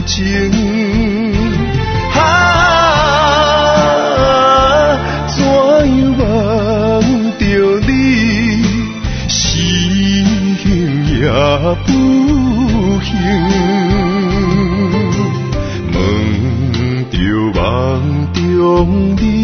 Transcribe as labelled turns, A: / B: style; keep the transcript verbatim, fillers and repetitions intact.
A: 情。啊，怎样望着你，是幸也不幸。梦着梦中你。